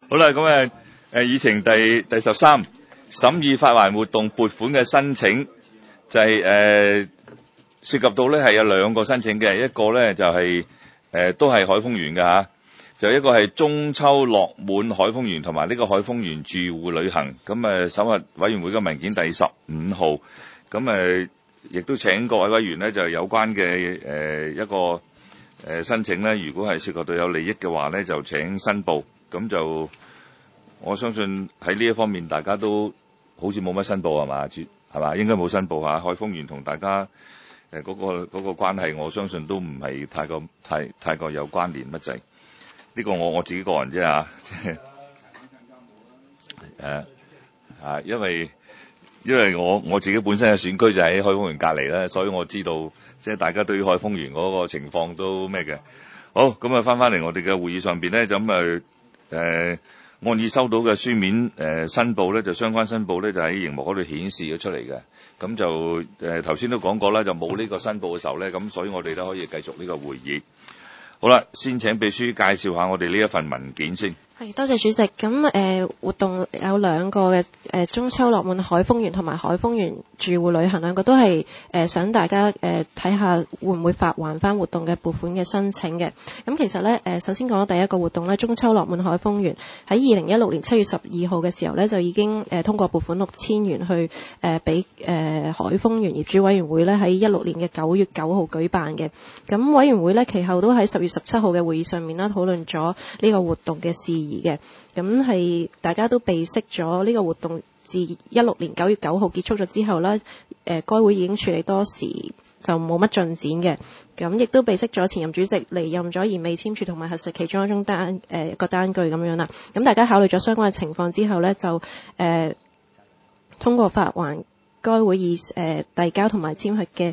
好啦，咁議程第13審議發還活動撥款嘅申請，就係涉及到咧係有兩個申請嘅，一個咧就係都係海豐園嘅嚇，就一個係中秋樂滿海豐園同埋呢個海豐園住戶旅行，咁審核委員會嘅文件第15號，咁亦都請各位委員咧就有關嘅一個申請咧，如果係涉及到有利益嘅話咧，就請申報。咁就我相信喺呢一方面大家都好似冇乜申報係嘛？係嘛？應該冇申報嚇。海豐園同大家嗰個關係，我相信都唔係太過有關聯乜滯。呢個我自己個人啫嚇。因為我自己本身嘅選區就喺海豐園隔離咧，所以我知道即係大家對於海豐園嗰個情況都咩嘅。好，咁翻嚟我哋嘅會議上邊咧，咁按已收到嘅書面申報咧，就相關申報咧就喺熒幕嗰度顯示咗出嚟嘅。咁就頭先都講過啦，就冇呢個申報嘅時候咧，咁所以我哋都可以繼續呢個會議。好啦，先請秘書介紹下我哋呢一份文件先。 係，多謝主席。咁活動有兩個嘅，中秋樂滿海豐園同埋海豐園住戶旅行，兩個都係想大家睇下會唔會發還翻活動嘅撥款嘅申請嘅。咁其實咧首先講第一個活動咧，中秋樂滿海豐園喺2016年7月12號嘅時候咧，就已經通過撥款6000元去俾海豐園業主委員會咧喺16年嘅9月9號舉辦嘅。咁委員會咧其後都喺10月17號嘅會議上面啦討論咗呢個活動嘅事宜嘅。咁係大家都備悉咗呢個活動自16年9月9號結束咗之後啦，該會已經處理多時，就冇乜進展嘅。咁亦都備悉咗前任主席離任咗而未簽署同埋核實其中一種一個單據咁樣啦。咁大家考慮咗相關嘅情況之後呢，就通過發還該會議遞交同埋簽核嘅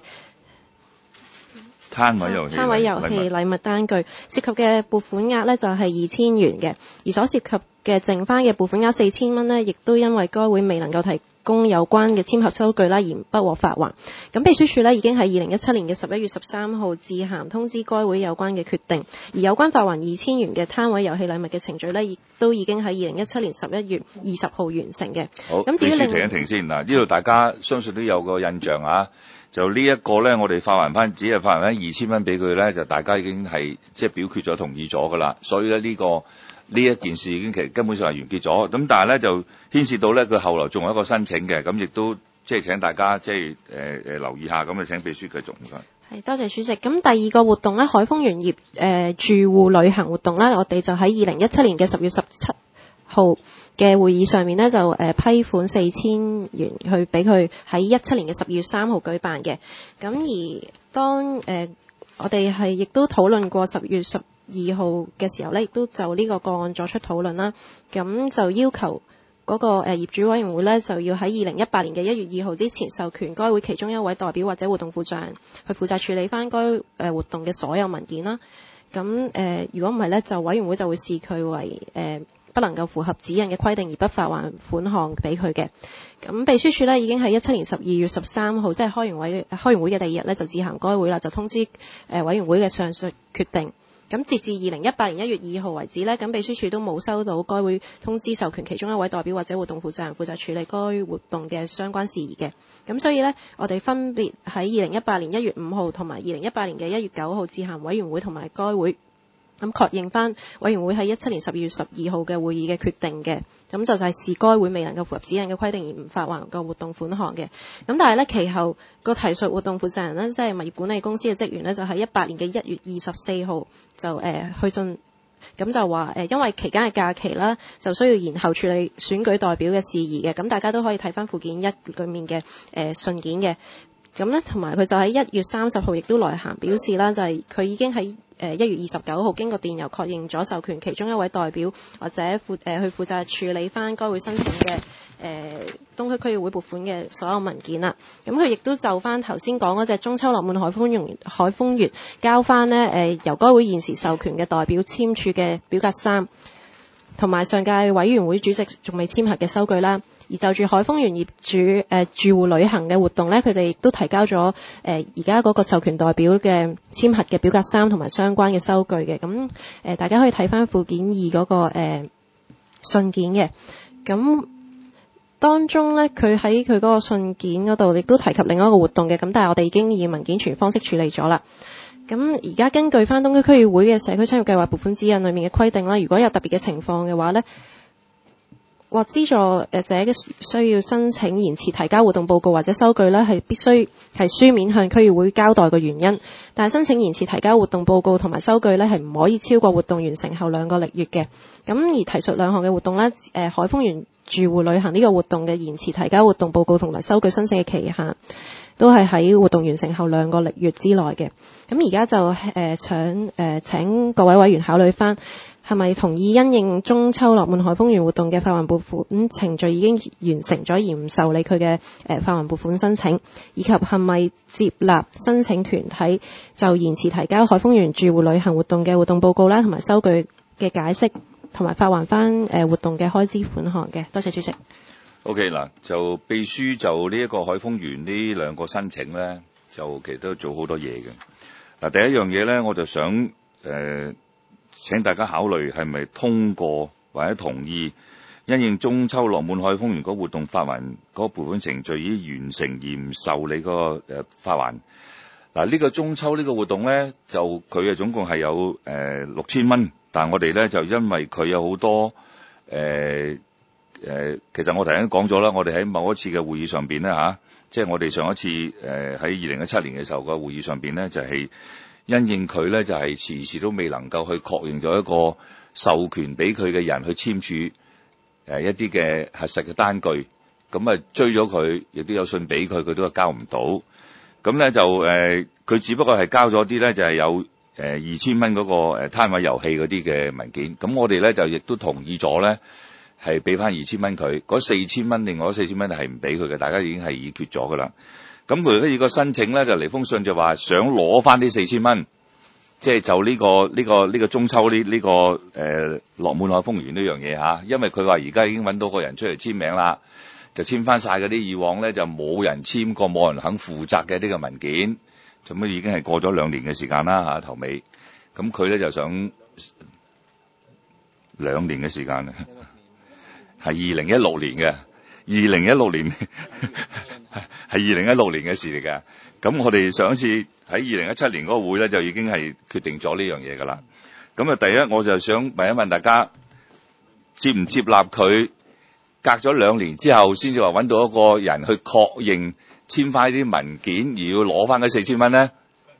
攤位遊戲禮物單據，涉及嘅撥款額呢就係2000元嘅，而所涉及嘅剩翻嘅撥款額4000蚊呢，亦都因為該會未能夠提供有關嘅簽合收據啦，而不獲發還。咁秘書處呢已經喺2017年嘅11月13號致函通知該會有關嘅決定，而有關發還2000元嘅攤位遊戲禮物嘅程序呢，亦都已經喺2017年11月20號完成嘅。 好，咁至於停一停先嗱，呢度大家相信都有個印象啊。就呢一個咧，我哋發還翻，只係發還翻2000蚊俾佢咧，就大家已經係即係表決咗同意咗噶啦。所以咧呢一件事已經其實根本上係完結咗。咁但係咧就牽涉到咧佢後來仲有一個申請嘅，咁亦都即係請大家即係留意下。咁啊請秘書繼續唔該。係， 多謝主席。咁第二個活動咧，海豐園業住戶旅行活動咧，我哋就喺2017年嘅10月17號嘅會議上面呢，就批款4000元去俾佢喺17年嘅12月3號舉辦嘅。咁而當我哋係亦都討論過10月12號嘅時候呢，亦都就呢個個案作出討論啦。咁就要求嗰個業主委員會呢，就要喺2018年嘅1月2號之前授權該會其中一位代表或者活動負責人去負責處理翻該活動嘅所有文件啦。咁如果唔係呢，就委員會就會視佢為不能夠符合指引嘅規定而不發還款項俾佢嘅。咁秘書處呢已經喺17年12月13號，即係開完會嘅第二日呢，就致函該會啦，就通知委員會嘅上述決定。咁截至2018年1月2號為止呢，咁秘書處都冇收到該會通知授權其中一位代表或者活動負責人負責處理該活動嘅相關事宜嘅。咁所以呢，我哋分別喺2018年1月5號同埋2018年嘅1月9號致函委員會同埋該會。咁確認翻委員會喺17年12月12號嘅會議嘅決定嘅，咁就係視該會未能夠符合指引嘅規定而唔發還個活動款項嘅。咁但係呢，其後個提述活動負責人呢，即係物業管理公司嘅職員呢，就喺18年嘅1月24號就去信，咁就話因為期間嘅假期啦，就需要延後處理選舉代表嘅事宜嘅。咁大家都可以睇翻附件1裏面嘅信件嘅。咁呢，同埋佢就喺1月30號亦都來函表示啦，就係佢已經喺1月29號經過電郵確認咗授權其中一位代表或者去負責處理翻該會申請嘅東區區議會撥款嘅所有文件啦。咁佢亦都就翻頭先講嗰隻中秋樂滿海豐園交翻呢由該會現時授權嘅代表簽署嘅表格3，同埋上屆委員會主席仲未簽核嘅收據啦。而就住海豐園業住戶旅行嘅活動呢，佢哋亦都提交咗而家嗰個授權代表嘅簽核嘅表格3同埋相關嘅收據嘅。咁大家可以睇翻附件2嗰個信件嘅。咁當中咧，佢喺佢嗰個信件嗰度亦都提及另一個活動嘅，咁但係我哋已經以文件傳方式處理咗啦。咁而家根據翻東區區議會嘅社區參與計劃撥款指引裏面嘅規定啦，如果有特別嘅情況嘅話咧，或資助者需要申請延遲提交活動報告或者收據咧，係必須係書面向區議會交代個原因。但係申請延遲提交活動報告同埋收據咧，係唔可以超過活動完成後2個曆月嘅。咁而提述兩項嘅活動咧，海豐園住戶旅行呢個活動嘅延遲提交活動報告同埋收據申請嘅期限，都係喺活動完成後2個曆月之內嘅。咁而家就請各位委員考慮翻，係咪同意因應中秋樂滿海豐園活動嘅發還撥款程序已經完成咗而唔受理佢嘅發還撥款申請，以及係咪接納申請團體就延遲提交海豐園住戶旅行活動嘅活動報告啦，同埋收據嘅解釋，同埋發還翻活動嘅開支款項嘅。多謝主席。 OK 嗱，就秘書就呢一個海豐園呢2個申請咧，就其實都做好多嘢嘅。嗱，第一樣嘢咧，我就想請大家考慮係咪通過或者同意因應中秋樂滿海豐園嗰活動發還嗰撥款程序已經完成而唔受理嗰個發還。嗱，呢個中秋呢個活動咧，就佢總共係有6000蚊，但係我哋咧就因為佢有好多其實我頭先講咗啦，我哋喺某一次嘅會議上邊咧嚇，即係我哋上一次喺2017年嘅時候嘅會議上邊咧，就係因應佢咧就係遲遲都未能夠去確認咗一個授權俾佢嘅人去簽署一啲嘅核實嘅單據，咁啊追咗佢，亦都有信俾佢，佢都係交唔到。咁咧就佢只不過係交咗啲咧，就係有2000蚊嗰個攤位遊戲嗰啲嘅文件。咁我哋咧就亦都同意咗咧，係俾翻2000蚊佢。嗰4000蚊，另外嗰4000蚊係唔俾佢嘅，大家已經係議決咗噶啦。咁佢而家個申請咧就嚟封信就話想攞翻啲4000蚊，即係就呢個中秋呢個樂滿海豐園呢樣嘢嚇，因為佢話而家已經揾到個人出嚟簽名啦。就簽翻晒嗰啲以往咧就冇人簽過、冇人肯負責嘅呢個文件，咁已經係過咗2年嘅時間啦嚇，頭尾。咁佢咧就想2年嘅時間，係2016年嘅，2016年係2016年嘅事嚟嘅。咁我哋上一次喺2017年嗰個會咧就已經係決定咗呢樣嘢㗎啦。咁啊，第一我就想問一問大家，接唔接納佢？隔咗2年之後，先至話揾到一個人去確認簽翻啲文件，而要攞翻嗰4000蚊咧。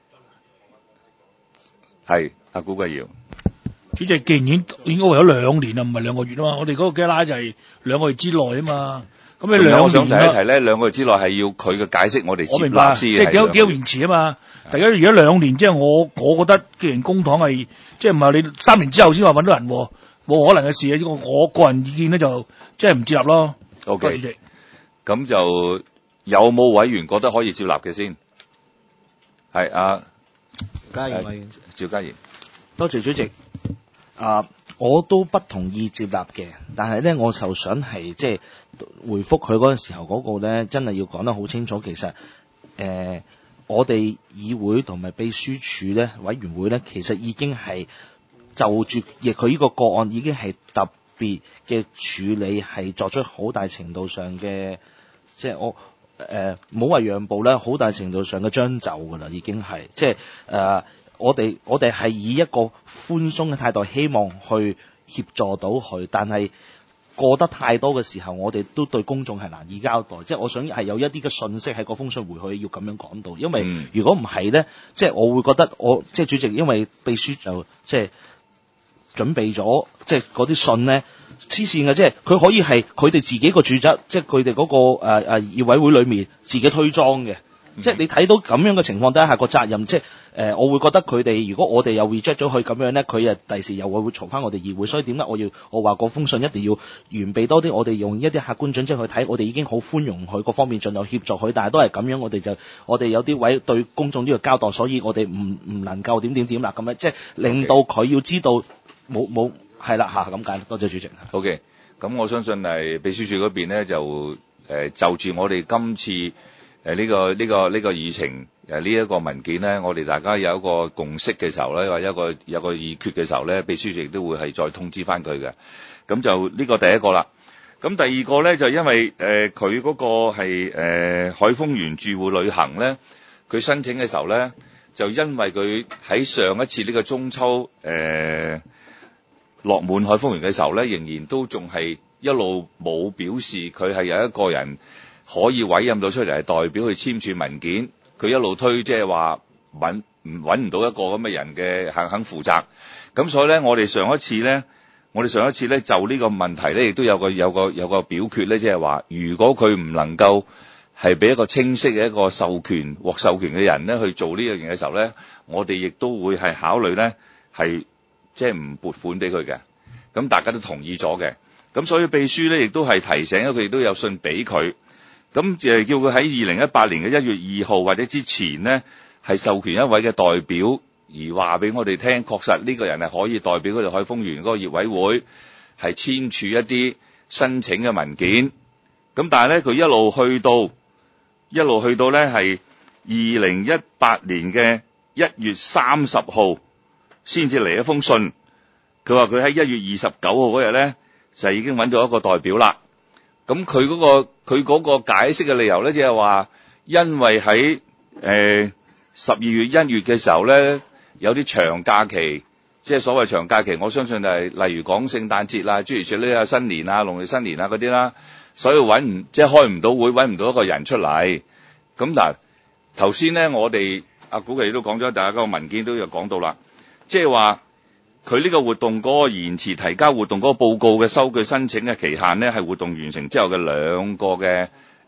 係阿古貴堯主席，既然應該為咗2年啊，唔係2個月啊嘛。我哋嗰個 guideline就係2個月之內啊嘛。咁你2年，我想提一提咧，2個月之內係要佢嘅解釋，我哋接納先。即係幾有延遲啊嘛。大家而家2年，即係我覺得，既然公帑係即係唔係你3年之後先話揾到人，冇可能嘅事啊！我個人意見咧就。即係唔接納咯。 OK，主席。咁就有冇委員覺得可以接納嘅先？係家賢委員。 趙家賢。 多謝主席。我都不同意接納嘅，但係咧，我就想係即係回覆佢嗰陣時候嗰個咧，真係要講得好清楚。其實我哋議會同埋秘書處咧、委員會咧，其實已經係就住佢呢個個案已經係特別嘅處理係作出好大程度上嘅，即係我唔好話讓步咧，好大程度上嘅將就㗎啦，已經係即係我哋係以一個寬鬆嘅態度，希望去協助到佢，但係過得太多嘅時候，我哋都對公眾係難以交代。即係我想係有一啲嘅信息喺個封信回去要咁樣講到，因為如果唔係咧，即係我會覺得即係主席，因為秘書就即係。準備咗即係嗰啲信咧，黐線嘅，即係佢可以係佢哋自己個住宅，即係佢哋嗰個議委會裏面自己推裝嘅。即係你睇到咁樣嘅情況底下個責任，即係我會覺得佢哋如果我哋又 reject 咗佢咁樣咧，佢第時又會嘈翻我哋議會。所以點解我話個封信一定要完備多啲，我哋用一啲客觀準則去睇，我哋已經好寬容佢各方面，盡量協助佢，但係都係咁樣，我哋有啲位對公眾都要交代，所以我哋唔能夠點啦咁樣，即係令到佢要知道。冇係啦嚇，咁解。多謝主席。 OK，咁我相信係秘書處嗰邊咧就就住我哋今次呢個議程呢一個文件咧，我哋大家有一個共識嘅時候咧，或者有個議決嘅時候咧，秘書處亦都會係再通知翻佢嘅。 咁就呢個第一個啦。咁第二個咧就因為佢嗰個係海豐園住戶旅行咧，佢申請嘅時候咧，就因為佢喺上一次呢個中秋落滿海豐園嘅時候咧，仍然都仲係一路冇表示佢係有一個人可以委任到出嚟係代表去簽署文件，佢一路推即係話揾唔到一個咁嘅人嘅肯負責。咁所以咧，我哋上一次咧就呢個問題咧，亦都有個表決咧，即係話如果佢唔能夠係俾一個清晰嘅一個獲授權嘅人咧去做呢樣嘢嘅時候咧，我哋亦都會係考慮咧係即係唔撥款俾佢嘅。咁大家都同意咗嘅。咁所以秘書咧亦都係提醒咗佢，亦都有信俾佢。咁叫佢喺2018年嘅1月2號或者之前咧係授權一位嘅代表。而話俾我哋聽，確實呢個人係可以代表佢哋海豐園嗰個業委會係簽署一啲申請嘅文件。咁但係咧，佢一路去到咧係2018年嘅1月30號先至嚟一封信。佢話佢喺1月29號嗰日咧就已經揾到一個代表啦。咁佢嗰個解釋嘅理由咧，即係話因為喺12月1月嘅時候咧。有啲長假期，即係所謂長假期，我相信係例如講聖誕節啦、諸如此類啊、新年啊、農曆新年啊嗰啲啦，所以即係開唔到會，揾唔到一個人出嚟。咁嗱，頭先咧我哋古奇都講咗，大家個文件都有講到啦，即係話佢呢個活動嗰個延遲提交活動嗰個報告嘅收據申請嘅期限咧，係活動完成之後嘅兩個嘅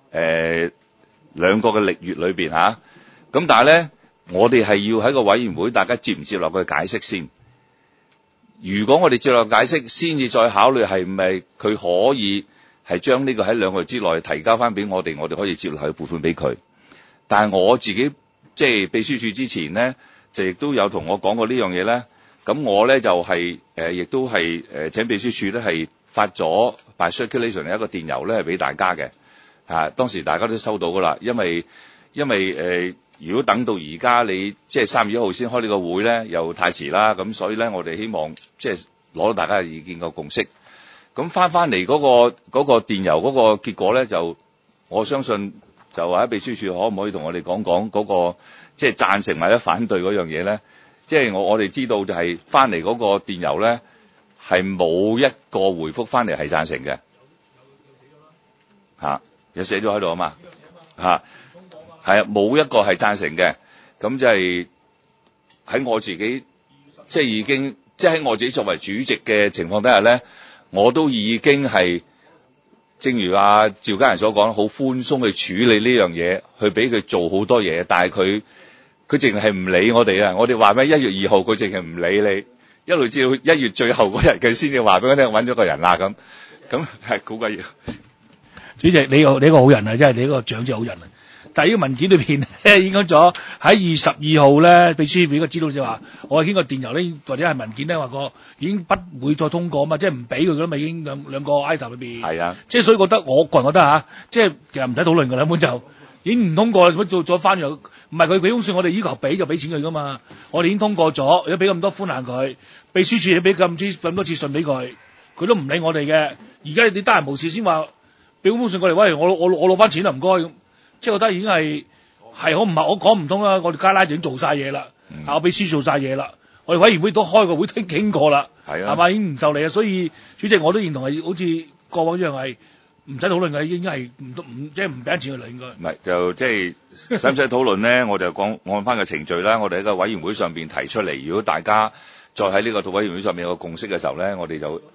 歷月裏邊嚇。咁但係咧。我哋係要喺個委員會，大家接唔接納佢解釋先。如果我哋接納解釋，先至再考慮係唔係佢可以係將呢個喺2個月之內提交翻俾我哋，我哋可以接納去撥款俾佢。但係我自己即係秘書處之前咧，就亦都有同我講過呢樣嘢咧。咁我咧就係亦都係請秘書處咧係發咗 by circulation 一個電郵咧係俾大家嘅。當時大家都收到噶啦，因為如果等到而家你即係3月1號先開呢個會咧，又太遲啦。咁所以咧，我哋希望即係攞到大家嘅意見個共識。咁翻嚟嗰個電郵嗰個結果咧，就我相信就話喺秘書處可唔可以同我哋講嗰個即係贊成或者反對嗰樣嘢咧？即係我哋知道就係翻嚟嗰個電郵咧係冇一個回覆翻嚟係贊成嘅。有寫咗喺度啊嘛係啊，冇一個係贊成嘅。咁即係喺我自己即係已經即係喺我自己作為主席嘅情況底下咧，我都已經係正如趙家仁所講，好寬鬆去處理呢樣嘢，去俾佢做好多嘢。但係佢淨係唔理我哋啊！我哋話咩1月2號，佢淨係唔理你，一路至到1月最後嗰日，佢先至話俾我聽揾咗個人啦咁係好鬼要。 主席，你個好人啊，真係你個長者好人啊！但係呢個文件裏邊咧，已經講咗喺2月12號咧，秘書俾個資料就話，我係經過電郵咧，或者係文件咧話過已經不會再通過啊嘛，即係唔俾佢㗎啦嘛，已經兩個 item 裏邊。係啊，即係所以覺得我個人覺得即係其實唔使討論㗎啦，根本就已經唔通過啦，做咗翻又唔係佢俾封信，我哋要求俾就俾錢佢㗎嘛，我哋已經通過咗，如果俾咁多寬限佢，秘書處亦俾咁多次信俾佢，佢都唔理我哋嘅。而家你得閒無事先話俾封信過嚟，喂，我攞翻錢啦，唔該咁。即係覺得已經係我講唔通啦，我哋加拉已經做晒嘢啦，我秘書做晒嘢啦，我哋委員會都開個會傾過啦，係嘛，已經唔受理啦。所以主席我都認同係好似過往一樣係唔使討論嘅，應該係即係唔俾錢佢啦，應該。唔係就即係使唔使討論咧？我就講按翻個程序啦。我哋喺個委員會上邊提出嚟，如果大家再喺呢個委員會上面有個共識嘅時候咧，我哋就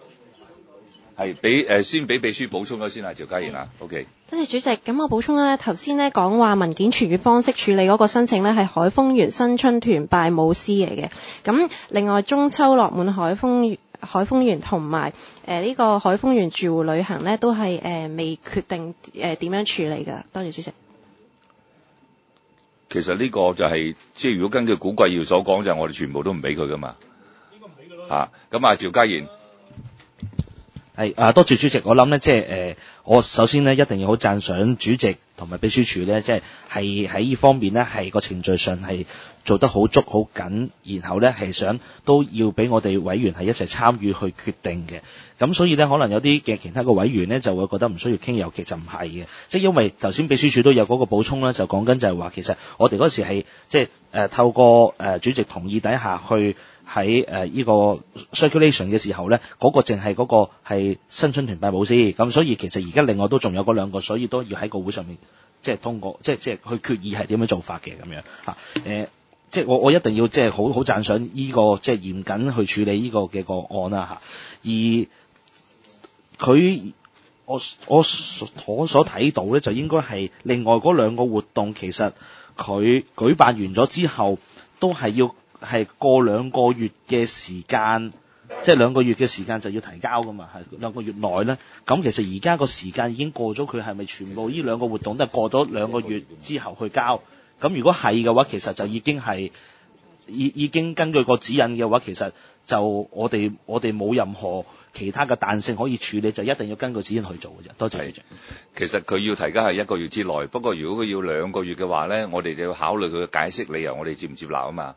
係先俾秘書補充咗先啊，趙家賢啊 ，OK。 多謝主席，咁我補充咧，頭先咧講話文件傳閱方式處理嗰個申請咧係海豐園新春團拜舞獅嚟嘅。咁另外中秋落滿海豐園同埋呢個海豐園住戶旅行咧都係未決定點樣處理㗎。多謝主席。 其實呢個就係即係如果根據古貴耀所講，就係我哋全部都唔俾佢噶嘛。應該唔俾㗎咯。咁趙家賢。 多謝主席。我諗咧，即係我首先咧一定要好讚賞主席同埋秘書處咧，即係喺呢方面咧係個程序上係做得好足好緊，然後咧係想都要俾我哋委員係一齊參與去決定嘅。咁所以咧，可能有啲嘅其他嘅委員咧就會覺得唔需要傾，尤其就唔係嘅，即係因為頭先秘書處都有嗰個補充啦，就講緊就係話其實我哋嗰時係即係透過主席同意底下去喺呢個 circulation 嘅時候咧，嗰個淨係嗰個係新春團拜舞獅，咁所以其實而家另外都仲有嗰兩個，所以都要喺個會上面即係通過，即係去決議係點樣做法嘅咁樣嚇。即係我一定要即係好讚賞呢個即係嚴謹去處理呢個嘅個案啦嚇。而佢我所睇到咧，就應該係另外嗰兩個活動，其實佢舉辦完咗之後，都係要係過2個月嘅時間，即係2個月嘅時間就要提交噶嘛，係2個月內咧。咁其實而家個時間已經過咗，佢係咪全部呢兩個活動都係過咗2個月之後去交？咁如果係嘅話，其實就已經係已經根據個指引嘅話，其實就我哋冇任何其他嘅彈性可以處理，就一定要根據指引去做嘅啫。多謝主席。 其實佢要提交係1個月之內，不過如果佢要2個月嘅話咧，我哋就要考慮佢嘅解釋理由，我哋接唔接納啊嘛？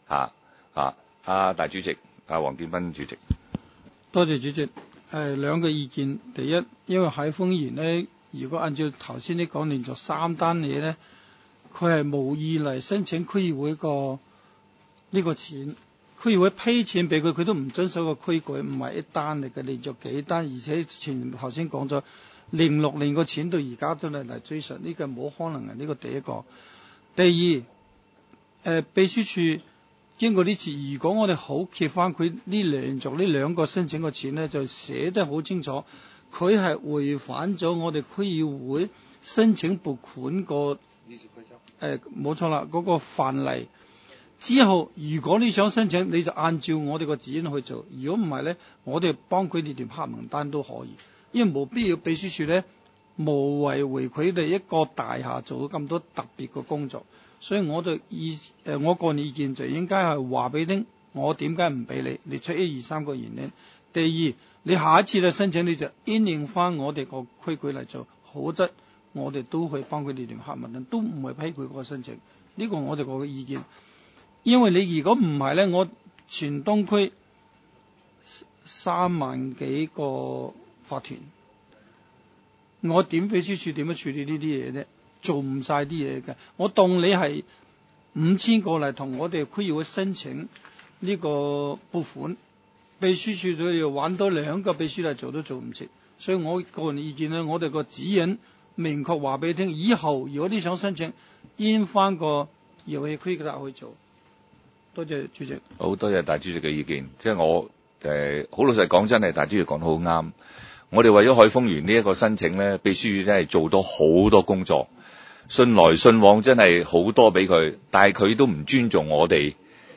大主席，黃建斌主席。 多謝主席。兩個意見，第一，因為海豐園咧，如果按照頭先你講連續3單嘢咧，佢係無意嚟申請區議會呢個錢，區議會批錢俾佢，佢都唔遵守個規矩，唔係一單嚟嘅，連續幾單，而且頭先講咗06年個錢到而家都嚟追溯，呢個冇可能嘅，呢個第一個。第二，秘書處經過呢次，如果我哋好揭翻佢連續呢2個申請個錢呢，就寫得好清楚，佢係違反咗我哋區議會申請撥款個冇錯啦，嗰個範例。之後如果你想申請，你就按照我哋個指引去做，如果唔係呢，我哋幫佢哋條黑名單都可以，因為冇必要秘書處呢無謂為佢哋一個大廈做咗咁多特別嘅工作。所以我個人意見就應該係話俾你聽，我點解唔俾你？你出1、2、3個原因。第二，你下一次嚟申請，你就因應翻我哋個規矩嚟做，否則我哋都去幫佢哋聯合文件，都唔會批佢個申請。呢個我哋個意見。因為你如果唔係咧，我全東區3萬幾個法團，我點秘書處點樣處理呢啲嘢啫？做唔晒啲嘢嘅。我當你係5000個嚟同我哋區議會申請呢個撥款，秘書處都要揾多2個秘書嚟做都做唔切。所以我個人意見咧，我哋個指引明確話俾你聽，以後如果你想申請，應翻個遊戲規則去做。多謝主席。 好多謝大主席嘅意見，即係我好老實講，真係大主席講得好啱。我哋為咗海豐園呢一個申請咧，秘書處真係做到好多工作，信來信往真係好多俾佢，但係佢都唔尊重我哋。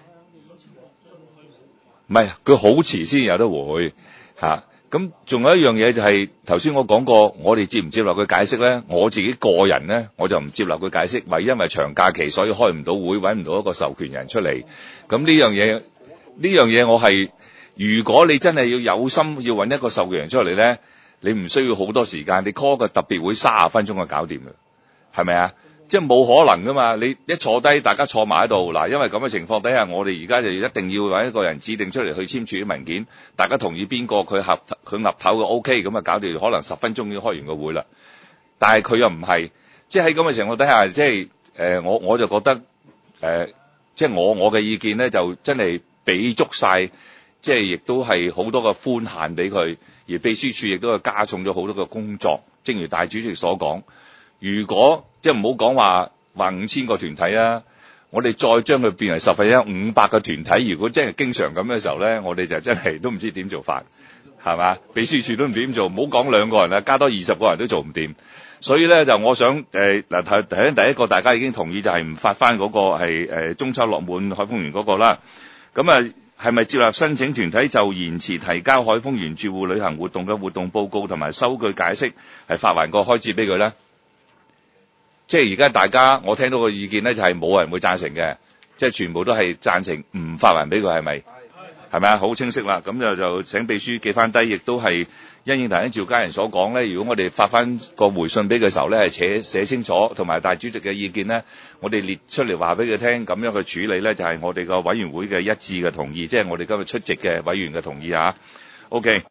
唔係，佢好遲先有得回嚇。咁仲有一樣嘢就係頭先我講過，我哋接唔接納佢解釋咧？我自己個人咧，我就唔接納佢解釋，為因為長假期所以開唔到會，揾唔到一個授權人出嚟。咁呢樣嘢我係，如果你真係要有心要揾一個授權人出嚟咧，你唔需要好多時間，你 call 個特別會30分鐘就搞掂嘅，係咪啊？即係冇可能噶嘛！你一坐低，大家坐埋喺度嗱，因為咁嘅情況底下，我哋而家就一定要揾一個人指定出嚟去簽署啲文件，大家同意邊個佢岌頭嘅 OK， 咁啊搞掂，可能10分鐘已經開完個會啦。但係佢又唔係，即係喺咁嘅情況底下，即係我就覺得即係我嘅意見咧，就真係俾足晒，即係亦都係好多嘅寬限俾佢，而秘書處亦都係加重咗好多嘅工作。正如大主席所講，如果即係唔好講話5000個團體啊，我哋再將佢變為1/10，500個團體，如果真係經常咁嘅時候咧，我哋就真係都唔知點做法，係嘛？秘書處都唔知點做，唔好講2個人啦，加多20個人都做唔掂。所以咧就我想第一個大家已經同意就係唔發翻嗰個係中秋樂滿海豐園嗰個啦。咁啊係咪接納申請團體就延遲提交海豐園住戶旅行活動嘅活動報告同埋收據解釋，係發還個開支俾佢咧？即係而家大家我聽到個意見咧，就係冇人會贊成嘅，即係全部都係贊成唔發還俾佢，係咪？ 係咪啊？好清晰啦，咁就請秘書記翻低，亦都係因應頭先趙家人所講咧，如果我哋發翻個回信俾佢嘅時候咧，係寫清楚，同埋大主席嘅意見咧，我哋列出嚟話俾佢聽，咁樣去處理咧，就係我哋個委員會嘅一致嘅同意，即係我哋今日出席嘅委員嘅同意啊。OK。